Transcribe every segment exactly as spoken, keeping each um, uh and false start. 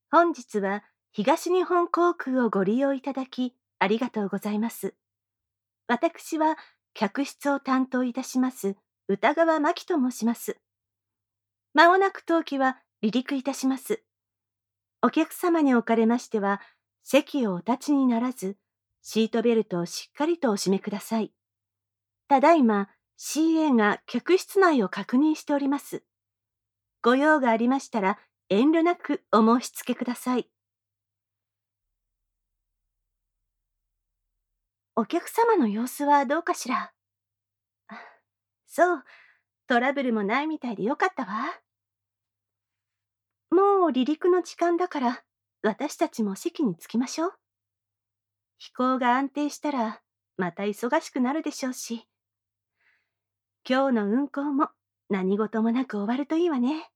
本日は東日本航空をご利用いただきありがとうございます。私は客室を担当いたします歌川真希と申します。まもなく当機は離陸いたします。お客様におかれましては、席をお立ちにならず、シートベルトをしっかりとお締めください。ただいま シーエー が客室内を確認しております。ご用がありましたら遠慮なくお申し付けください。お客様の様子はどうかしら。そう、トラブルもないみたいでよかったわ。もう離陸の時間だから、私たちも席に着きましょう。飛行が安定したら、また忙しくなるでしょうし。今日の運航も何事もなく終わるといいわね。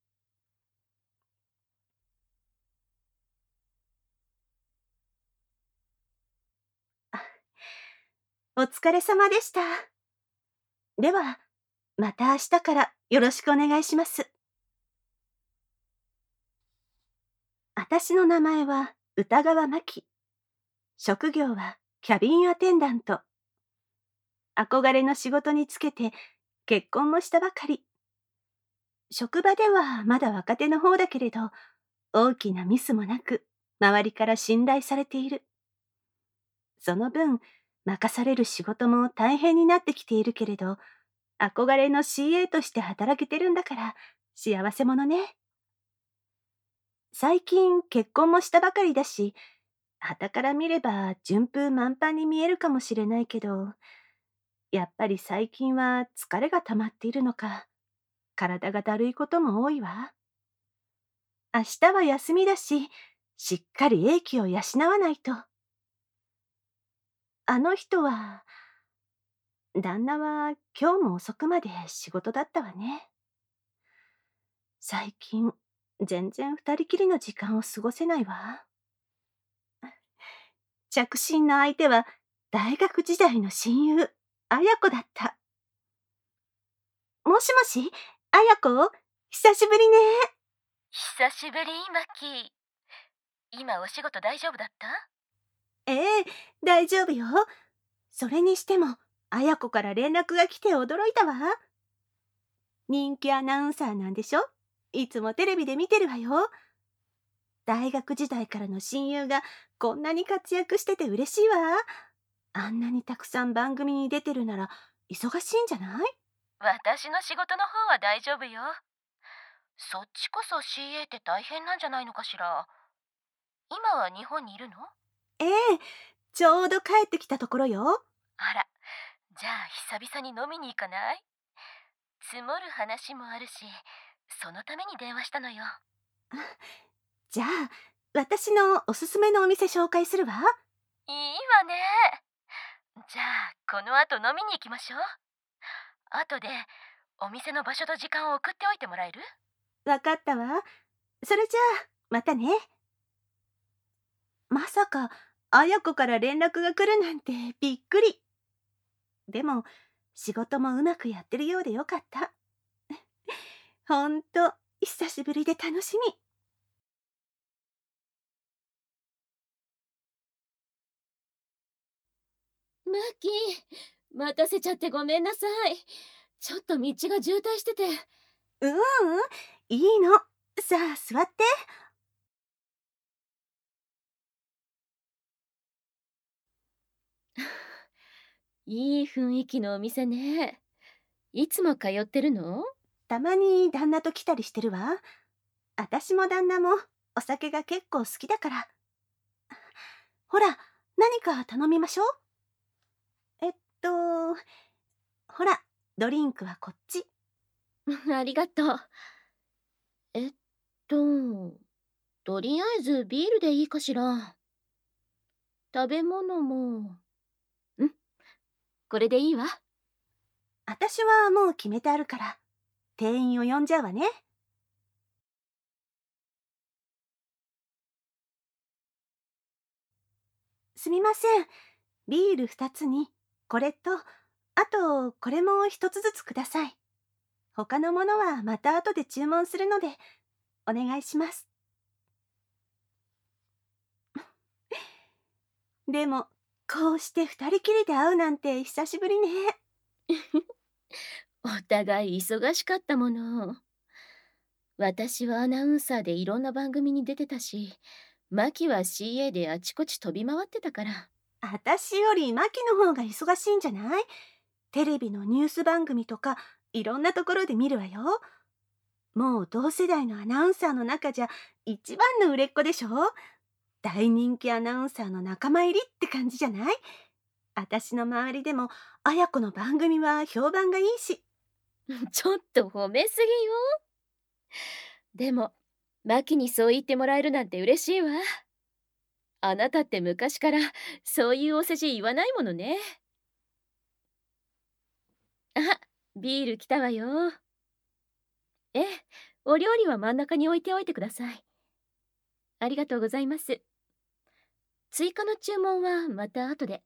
お疲れ様でした。では、また明日からよろしくお願いします。私の名前は歌川真希。職業はキャビンアテンダント。憧れの仕事につけて結婚もしたばかり。職場ではまだ若手の方だけれど、大きなミスもなく、周りから信頼されている。その分、任される仕事も大変になってきているけれど、憧れの シーエー として働けてるんだから、幸せ者ね。最近結婚もしたばかりだし、傍から見れば順風満帆に見えるかもしれないけど、やっぱり最近は疲れが溜まっているのか、体がだるいことも多いわ。明日は休みだし、しっかり英気を養わないと。あの人は、旦那は今日も遅くまで仕事だったわね。最近、全然二人きりの時間を過ごせないわ。着信の相手は大学時代の親友、綾子だった。もしもし、綾子、久しぶりね。 久しぶり、マキ。今お仕事大丈夫だった？ ええ、大丈夫よ。それにしても、綾子から連絡が来て驚いたわ。人気アナウンサーなんでしょ？いつもテレビで見てるわよ。大学時代からの親友がこんなに活躍してて嬉しいわ。あんなにたくさん番組に出てるなら忙しいんじゃない？ 私の仕事の方は大丈夫よ。そっちこそ シーエー って大変なんじゃないのかしら。今は日本にいるの？ ええ、ちょうど帰ってきたところよ。 あら、じゃあ久々に飲みに行かない？積もる話もあるし、そのために電話したのよ。 じゃあ、私のおすすめのお店紹介するわ。 いいわね。じゃあこの後飲みに行きましょう。後でお店の場所と時間を送っておいてもらえる？ わかったわ。それじゃあ、またね。まさか、綾子から連絡が来るなんてびっくり。でも、仕事もうまくやってるようでよかった。ほんと、久しぶりで楽しみ。 マキ、待たせちゃってごめんなさい。ちょっと道が渋滞してて。 ううん、いいの。さあ、座って。 いい雰囲気のお店ね。いつも通ってるの？ たまに旦那と来たりしてるわ。あたしも旦那もお酒が結構好きだから。ほら、何か頼みましょう。えっと、ほら、ドリンクはこっち。 ありがとう。えっと、とりあえずビールでいいかしら。食べ物も、うん、これでいいわ。 あたしはもう決めてあるから、店員を呼んじゃうわね。すみません。ビールふたつに、これと、あと、これもひとつずつください。他のものはまた後で注文するので、お願いします。 でも、こうして二人きりで会うなんて久しぶりね。 お互い忙しかったもの。私はアナウンサーでいろんな番組に出てたし、マキは シーエー であちこち飛び回ってたから。 あたしよりマキの方が忙しいんじゃない？テレビのニュース番組とかいろんなところで見るわよ。もう同世代のアナウンサーの中じゃ一番の売れっ子でしょ？大人気アナウンサーの仲間入りって感じじゃない？あたしの周りでも綾子の番組は評判がいいし。 ちょっと褒めすぎよ。でも、マキにそう言ってもらえるなんて嬉しいわ。あなたって昔からそういうお世辞言わないものね。あ、ビール来たわよ。ええ、お料理は真ん中に置いておいてください。ありがとうございます。追加の注文はまた後で。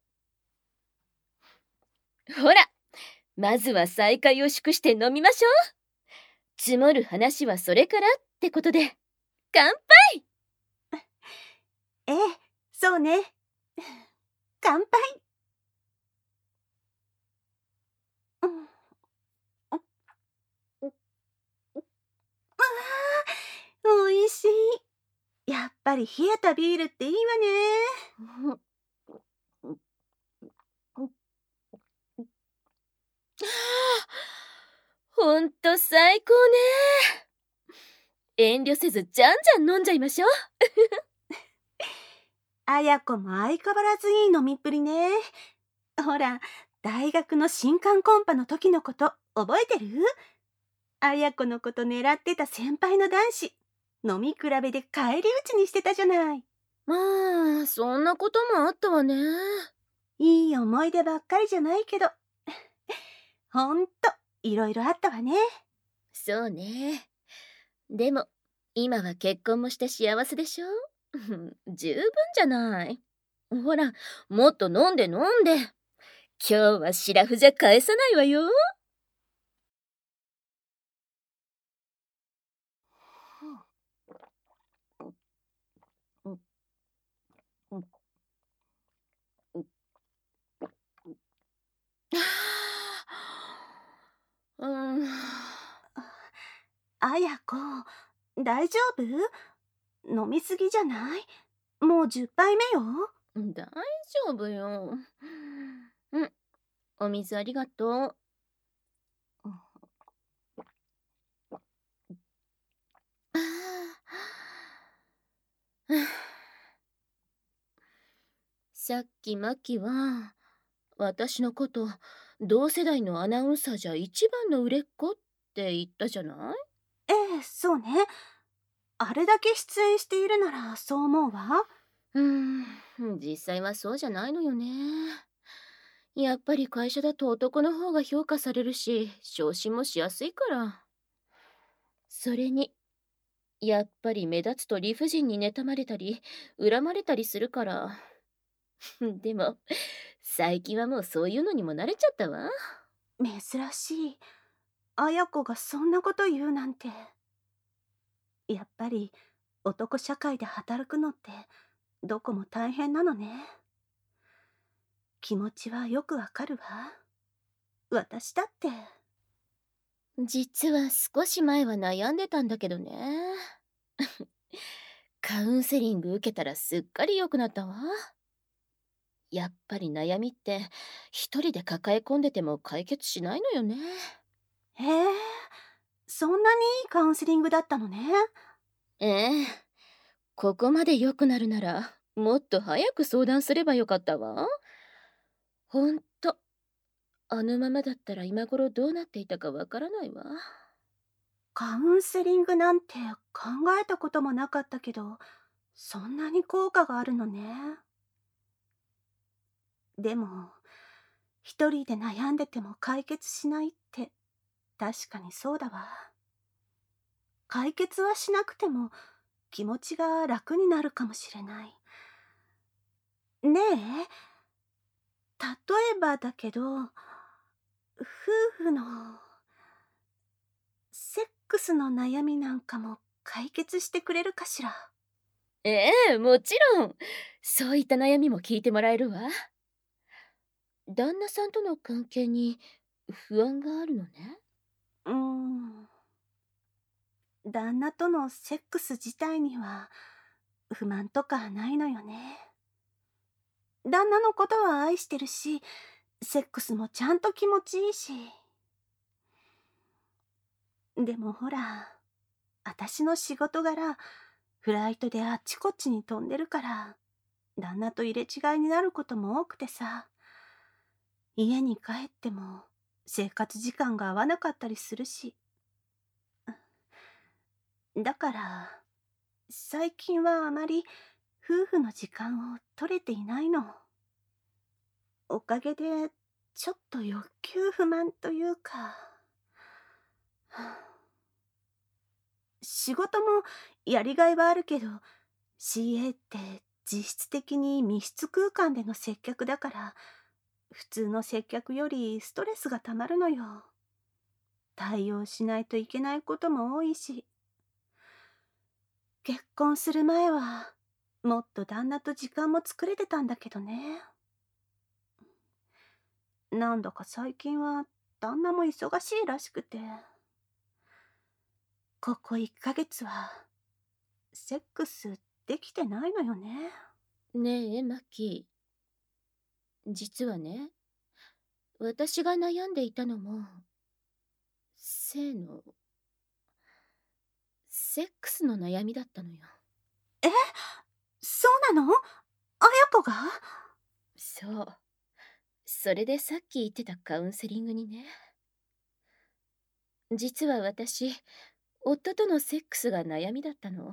ほら、まずは再会を祝して飲みましょう。積もる話はそれからってことで、乾杯。 ええ、そうね。乾杯。うん、ああ、おいしい。やっぱり冷えたビールっていいわね。 ほんと最高ね。遠慮せずじゃんじゃん飲んじゃいましょう。 綾子も相変わらずいい飲みっぷりね。ほら、大学の新歓コンパの時のこと覚えてる？綾子のこと狙ってた先輩の男子、飲み比べで返り討ちにしてたじゃない。 まあ、そんなこともあったわね。 いい思い出ばっかりじゃないけど、ほんといろいろあったわね。 そうね。でも、今は結婚もして幸せでしょ？十分じゃない。ほら、もっと飲んで飲んで。今日はシラフじゃ返さないわよ。うん。 綾子、大丈夫？飲みすぎじゃない？もうじゅっぱいめよ。 大丈夫よ。うん、お水ありがとう。さっきマキは、私のこと、同世代のアナウンサーじゃ一番の売れっ子って言ったじゃない？ ええ、そうね。あれだけ出演しているならそう思うわ。 うーん、実際はそうじゃないのよね。やっぱり会社だと男の方が評価されるし、昇進もしやすいから。それに、やっぱり目立つと理不尽に妬まれたり、恨まれたりするから。でも、最近はもうそういうのにも慣れちゃったわ。 珍しい。綾子がそんなこと言うなんて。やっぱり男社会で働くのってどこも大変なのね。気持ちはよくわかるわ。私だって。 実は少し前は悩んでたんだけどね。カウンセリング受けたらすっかり良くなったわ。やっぱり悩みって一人で抱え込んでても解決しないのよね。 へえ、そんなにいいカウンセリングだったのね。 ええ、ここまで良くなるならもっと早く相談すればよかったわ。ほんと、あのままだったら今頃どうなっていたかわからないわ。 カウンセリングなんて考えたこともなかったけど、そんなに効果があるのね。でも、一人で悩んでても解決しないって確かにそうだわ。解決はしなくても気持ちが楽になるかもしれない。ねえ、例えばだけど、夫婦のセックスの悩みなんかも解決してくれるかしら。 ええ、もちろん。そういった悩みも聞いてもらえるわ。旦那さんとの関係に不安があるのね。 うーん。旦那とのセックス自体には不満とかないのよね。旦那のことは愛してるし、セックスもちゃんと気持ちいいし。でもほら、私の仕事柄、フライトであっちこっちに飛んでるから、旦那と入れ違いになることも多くてさ、家に帰っても生活時間が合わなかったりするし。だから、最近はあまり夫婦の時間を取れていないの。おかげで、ちょっと欲求不満というか、仕事もやりがいはあるけど、シーエー って実質的に密室空間での接客だから、普通の接客よりストレスがたまるのよ。対応しないといけないことも多いし。結婚する前は、もっと旦那と時間も作れてたんだけどね。なんだか最近は旦那も忙しいらしくて、ここいっかげつはセックスできてないのよね。 ねえ、マキ。実はね、私が悩んでいたのも、性の、セックスの悩みだったのよ。 え、そうなの？あやこが？ そう。それでさっき言ってたカウンセリングにね。実は私、夫とのセックスが悩みだったの。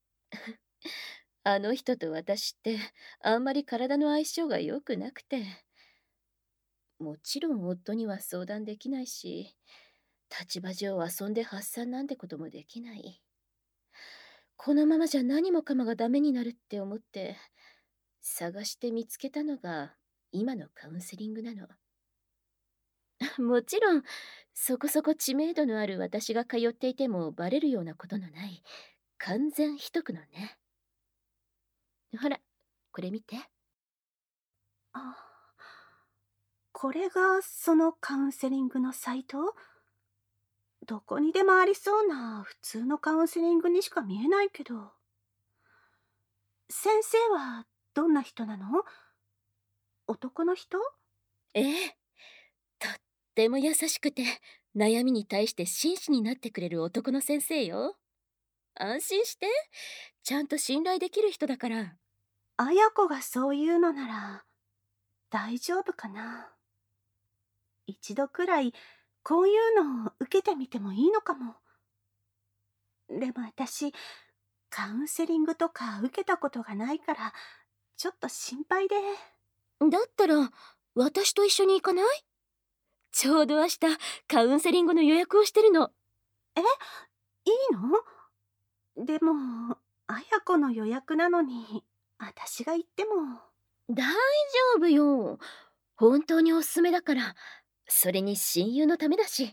あの人と私ってあんまり体の相性が良くなくて。もちろん夫には相談できないし、立場上遊んで発散なんてこともできない。このままじゃ何もかもがダメになるって思って、探して見つけたのが今のカウンセリングなの。もちろん、そこそこ知名度のある私が通っていてもバレるようなことのない、完全秘匿のね。ほら、これ見て。 あ、これがそのカウンセリングのサイト？どこにでもありそうな普通のカウンセリングにしか見えないけど。先生はどんな人なの？男の人？ ええ、とっても優しくて、悩みに対して真摯になってくれる男の先生よ。安心して、ちゃんと信頼できる人だから。 あやこがそう言うのなら大丈夫かな。一度くらいこういうのを受けてみてもいいのかも。でも私、カウンセリングとか受けたことがないからちょっと心配で。 だったら、私と一緒に行かない？ちょうど明日、カウンセリングの予約をしてるの。 え、いいの？でも、あやこの予約なのに、私が行っても。 大丈夫よ。本当におすすめだから。それに親友のためだし。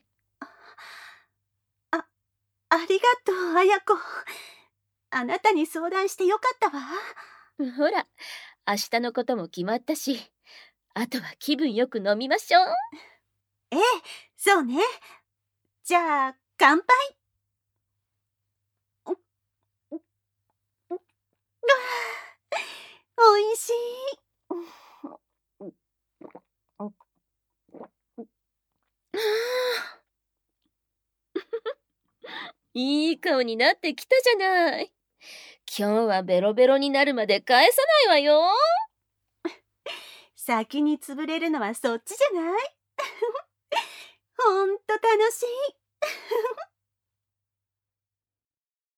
あ、ありがとう、あやこ。あなたに相談してよかったわ。 ほら、明日のことも決まったし、あとは気分よく飲みましょう。 ええ、そうね。じゃあ、乾杯。う、う、う、あー、おいしい。 いい顔になってきたじゃない。今日はベロベロになるまで返さないわよ。 先に潰れるのはそっちじゃない？ほんと楽しい。